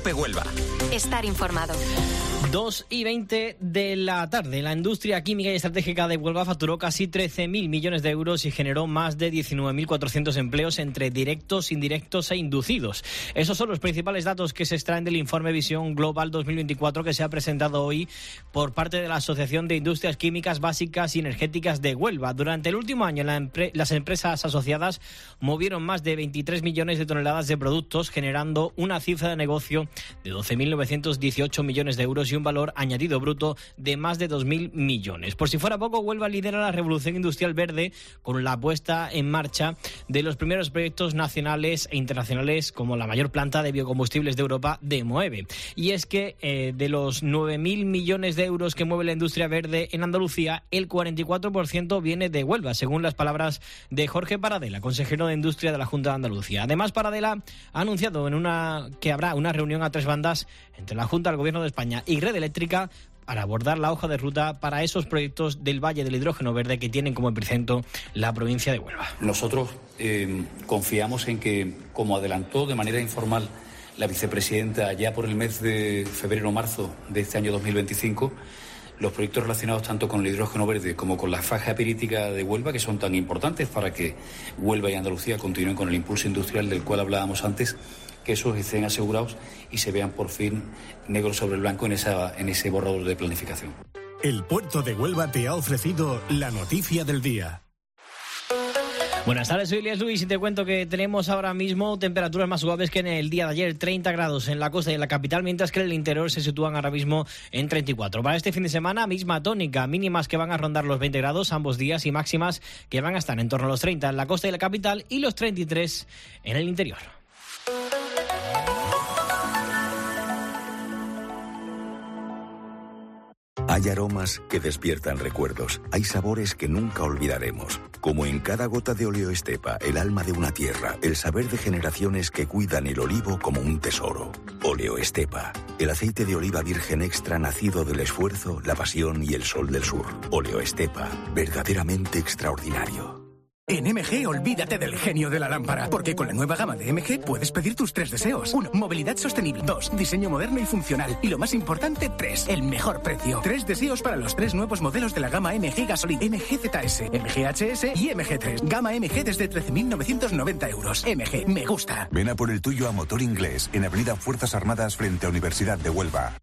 COPE Huelva. Estar informado. 2:20 de la tarde. La industria química y estratégica de Huelva facturó casi 13.000 millones de euros y generó más de 19.400 empleos entre directos, indirectos e inducidos. Esos son los principales datos que se extraen del informe Visión Global 2024 que se ha presentado hoy por parte de la Asociación de Industrias Químicas Básicas y Energéticas de Huelva. Durante el último año, las empresas asociadas movieron más de 23 millones de toneladas de productos, generando una cifra de negocio de 12.918 millones de euros y un valor añadido bruto de más de 2.000 millones. Por si fuera poco, Huelva lidera la revolución industrial verde con la puesta en marcha de los primeros proyectos nacionales e internacionales como la mayor planta de biocombustibles de Europa de Moeve. Y es que de los 9.000 millones de euros que mueve la industria verde en Andalucía, el 44% viene de Huelva, según las palabras de Jorge Paradela, consejero de Industria de la Junta de Andalucía. Además, Paradela ha anunciado que habrá una reunión a tres bandas entre la Junta, el Gobierno de España y Red Eléctrica para abordar la hoja de ruta para esos proyectos del Valle del Hidrógeno Verde que tienen como epicentro la provincia de Huelva. Nosotros confiamos en que, como adelantó de manera informal la vicepresidenta ya por el mes de febrero o marzo de este año 2025, los proyectos relacionados tanto con el hidrógeno verde como con la faja epíritica de Huelva, que son tan importantes para que Huelva y Andalucía continúen con el impulso industrial del cual hablábamos antes, que esos estén asegurados y se vean por fin negro sobre blanco en ese borrador de planificación. El puerto de Huelva te ha ofrecido la noticia del día. Buenas tardes, soy Elías Luis y te cuento que tenemos ahora mismo temperaturas más suaves que en el día de ayer, 30 grados en la costa y en la capital, mientras que en el interior se sitúan ahora mismo en 34. Para este fin de semana, misma tónica, mínimas que van a rondar los 20 grados ambos días y máximas que van a estar en torno a los 30 en la costa y la capital y los 33 en el interior. Hay aromas que despiertan recuerdos, hay sabores que nunca olvidaremos. Como en cada gota de Oleo Estepa, el alma de una tierra, el saber de generaciones que cuidan el olivo como un tesoro. Oleo Estepa, el aceite de oliva virgen extra nacido del esfuerzo, la pasión y el sol del sur. Oleo Estepa, verdaderamente extraordinario. En MG, olvídate del genio de la lámpara, porque con la nueva gama de MG puedes pedir tus 3 deseos. 1. Movilidad sostenible. 2. Diseño moderno y funcional. Y lo más importante, 3. El mejor precio. 3 deseos para los 3 nuevos modelos de la gama MG Gasolina, MG ZS, MG HS y MG3. Gama MG desde 13.990 euros. MG, me gusta. Ven a por el tuyo a Motor Inglés, en Avenida Fuerzas Armadas frente a Universidad de Huelva.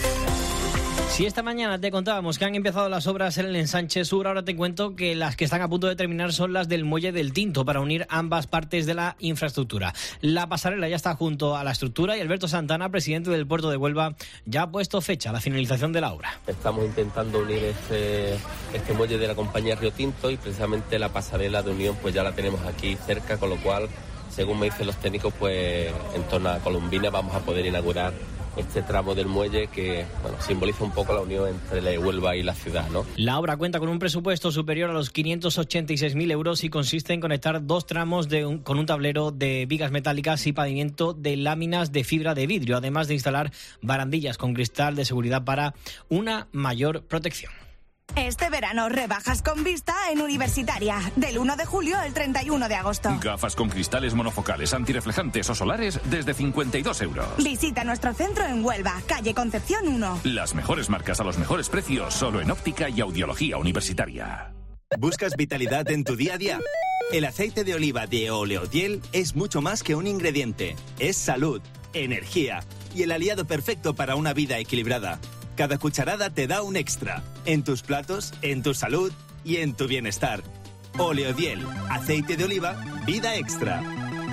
Si esta mañana te contábamos que han empezado las obras en el ensanche sur, ahora te cuento que las que están a punto de terminar son las del muelle del Tinto para unir ambas partes de la infraestructura. La pasarela ya está junto a la estructura y Alberto Santana, presidente del puerto de Huelva, ya ha puesto fecha a la finalización de la obra. Estamos intentando unir este muelle de la compañía Río Tinto y precisamente la pasarela de unión pues ya la tenemos aquí cerca, con lo cual, según me dicen los técnicos, pues en torno a Colombina vamos a poder inaugurar este tramo del muelle que simboliza un poco la unión entre la Huelva y la ciudad, ¿no? La obra cuenta con un presupuesto superior a los 586.000 euros y consiste en conectar 2 tramos con un tablero de vigas metálicas y pavimento de láminas de fibra de vidrio, además de instalar barandillas con cristal de seguridad para una mayor protección. Este verano, rebajas con vista en Universitaria. Del 1 de julio al 31 de agosto. Gafas con cristales monofocales, antirreflejantes o solares desde 52 euros. Visita nuestro centro en Huelva, calle Concepción 1. Las mejores marcas a los mejores precios, solo en óptica y audiología Universitaria. ¿Buscas vitalidad en tu día a día? El aceite de oliva de Oleodiel es mucho más que un ingrediente. Es salud, energía y el aliado perfecto para una vida equilibrada. Cada cucharada te da un extra, en tus platos, en tu salud y en tu bienestar. Oleodiel, aceite de oliva, vida extra.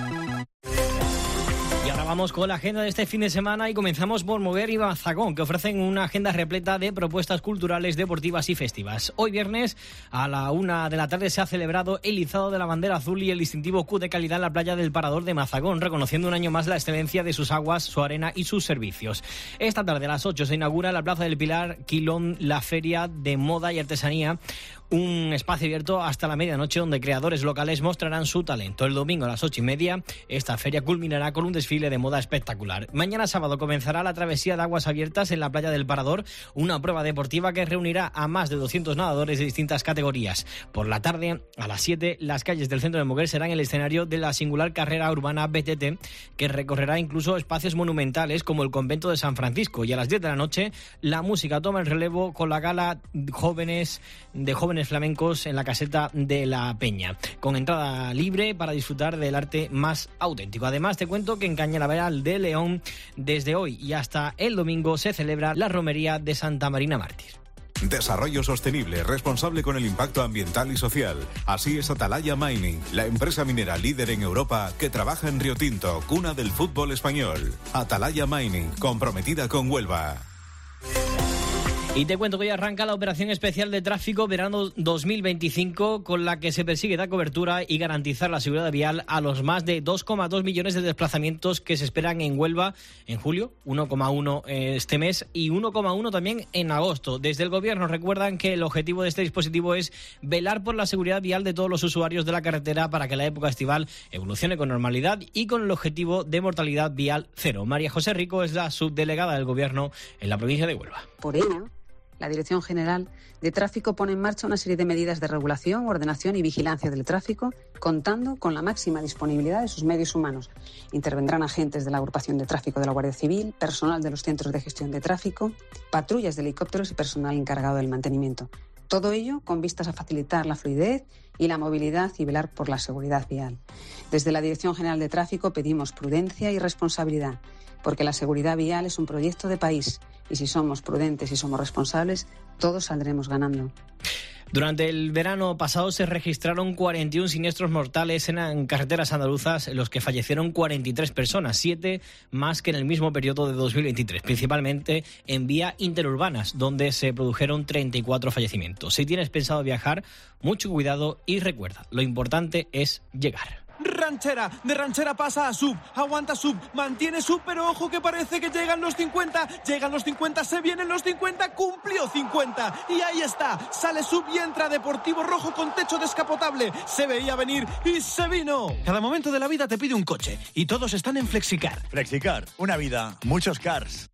Y ahora vamos con la agenda de este fin de semana y comenzamos por Moguer y Mazagón, que ofrecen una agenda repleta de propuestas culturales, deportivas y festivas. Hoy viernes a la 1 de la tarde se ha celebrado el izado de la bandera azul y el distintivo Q de calidad en la playa del Parador de Mazagón, reconociendo un año más la excelencia de sus aguas, su arena y sus servicios. Esta tarde a las 8 se inaugura en la Plaza del Pilar Quilón la Feria de Moda y Artesanía, un espacio abierto hasta la medianoche donde creadores locales mostrarán su talento. El domingo a las 8:30 esta feria culminará con un desfile de moda espectacular. Mañana sábado comenzará la travesía de aguas abiertas en la playa del Parador, una prueba deportiva que reunirá a más de 200 nadadores de distintas categorías. Por la tarde, a las 7, las calles del centro de Moguer serán el escenario de la singular carrera urbana BTT, que recorrerá incluso espacios monumentales como el convento de San Francisco. Y a las 10 de la noche, la música toma el relevo con la gala de jóvenes flamencos en la caseta de la Peña, con entrada libre para disfrutar del arte más auténtico. Además, te cuento que en Cañaveral de León, desde hoy y hasta el domingo, se celebra la romería de Santa Marina Mártir. Desarrollo sostenible, responsable con el impacto ambiental y social. Así es Atalaya Mining, la empresa minera líder en Europa que trabaja en Río Tinto, cuna del fútbol español. Atalaya Mining, comprometida con Huelva. Y te cuento que hoy arranca la operación especial de tráfico verano 2025, con la que se persigue dar cobertura y garantizar la seguridad vial a los más de 2,2 millones de desplazamientos que se esperan en Huelva en julio, 1,1 este mes y 1,1 también en agosto. Desde el Gobierno recuerdan que el objetivo de este dispositivo es velar por la seguridad vial de todos los usuarios de la carretera para que la época estival evolucione con normalidad y con el objetivo de mortalidad vial cero. María José Rico es la subdelegada del Gobierno en la provincia de Huelva. Por ello, la Dirección General de Tráfico pone en marcha una serie de medidas de regulación, ordenación y vigilancia del tráfico, contando con la máxima disponibilidad de sus medios humanos. Intervendrán agentes de la Agrupación de Tráfico de la Guardia Civil, personal de los centros de gestión de tráfico, patrullas de helicópteros y personal encargado del mantenimiento. Todo ello con vistas a facilitar la fluidez y la movilidad y velar por la seguridad vial. Desde la Dirección General de Tráfico pedimos prudencia y responsabilidad, porque la seguridad vial es un proyecto de país y si somos prudentes y somos responsables, todos saldremos ganando. Durante el verano pasado se registraron 41 siniestros mortales en carreteras andaluzas, en los que fallecieron 43 personas, 7 más que en el mismo periodo de 2023, principalmente en vías interurbanas, donde se produjeron 34 fallecimientos. Si tienes pensado viajar, mucho cuidado y recuerda, lo importante es llegar. Ranchera, de Ranchera pasa a Sub, aguanta Sub, mantiene Sub, pero ojo que parece que llegan los 50, se vienen los 50, cumplió 50, y ahí está, sale Sub y entra Deportivo Rojo con techo descapotable, se veía venir y se vino. Cada momento de la vida te pide un coche, y todos están en Flexicar. Flexicar, una vida, muchos cars.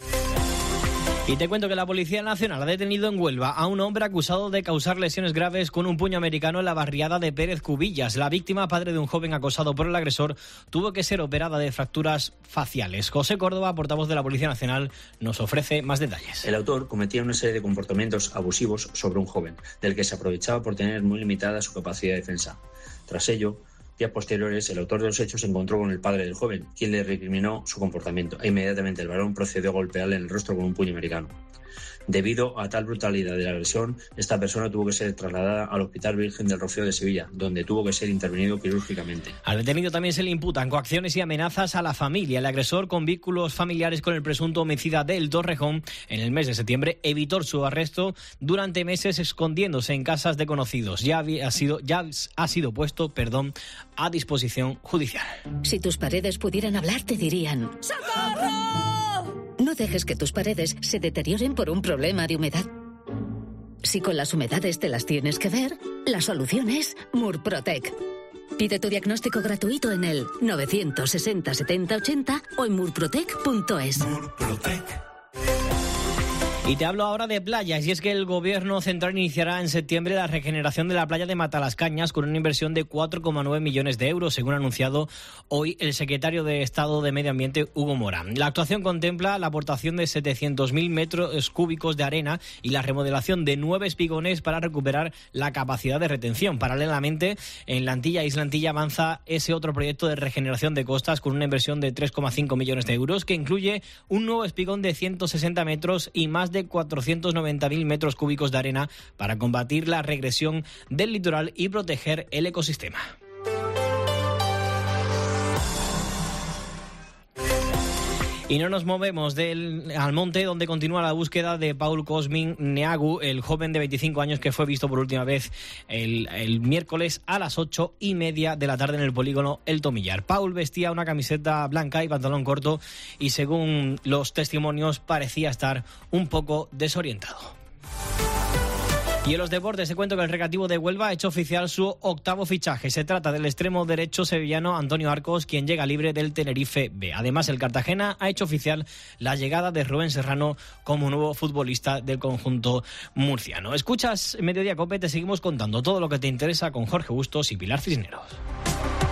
Y te cuento que la Policía Nacional ha detenido en Huelva a un hombre acusado de causar lesiones graves con un puño americano en la barriada de Pérez Cubillas. La víctima, padre de un joven acosado por el agresor, tuvo que ser operada de fracturas faciales. José Córdoba, portavoz de la Policía Nacional, nos ofrece más detalles. El autor cometía una serie de comportamientos abusivos sobre un joven, del que se aprovechaba por tener muy limitada su capacidad de defensa. Tras ello, días posteriores, el autor de los hechos se encontró con el padre del joven, quien le recriminó su comportamiento, e inmediatamente el varón procedió a golpearle en el rostro con un puño americano. Debido a tal brutalidad de la agresión, esta persona tuvo que ser trasladada al Hospital Virgen del Rocío de Sevilla, donde tuvo que ser intervenido quirúrgicamente. Al detenido también se le imputan coacciones y amenazas a la familia. El agresor, con vínculos familiares con el presunto homicida del Torrejón, en el mes de septiembre evitó su arresto durante meses escondiéndose en casas de conocidos. Ya ha sido puesto a disposición judicial. Si tus paredes pudieran hablar, te dirían: ¡socorro! No dejes que tus paredes se deterioren por un problema de humedad. Si con las humedades te las tienes que ver, la solución es Murprotec. Pide tu diagnóstico gratuito en el 960 70 80 o en murprotec.es. Murprotec. Y te hablo ahora de playas, y es que el Gobierno central iniciará en septiembre la regeneración de la playa de Matalascañas con una inversión de 4,9 millones de euros, según ha anunciado hoy el secretario de Estado de Medio Ambiente, Hugo Morán. La actuación contempla la aportación de 700.000 metros cúbicos de arena y la remodelación de 9 espigones para recuperar la capacidad de retención. Paralelamente, en la Antilla, Isla Antilla, avanza ese otro proyecto de regeneración de costas con una inversión de 3,5 millones de euros, que incluye un nuevo espigón de 160 metros y más de 490.000 metros cúbicos de arena para combatir la regresión del litoral y proteger el ecosistema. Y no nos movemos del Almonte, donde continúa la búsqueda de Paul Cosmin Neagu, el joven de 25 años que fue visto por última vez el miércoles a las 8:30 de la tarde en el polígono El Tomillar. Paul vestía una camiseta blanca y pantalón corto y, según los testimonios, parecía estar un poco desorientado. Y en los deportes te cuento que el Recreativo de Huelva ha hecho oficial su 8º fichaje. Se trata del extremo derecho sevillano Antonio Arcos, quien llega libre del Tenerife B. Además, el Cartagena ha hecho oficial la llegada de Rubén Serrano como nuevo futbolista del conjunto murciano. Escuchas Mediodía Cope, te seguimos contando todo lo que te interesa con Jorge Bustos y Pilar Cisneros.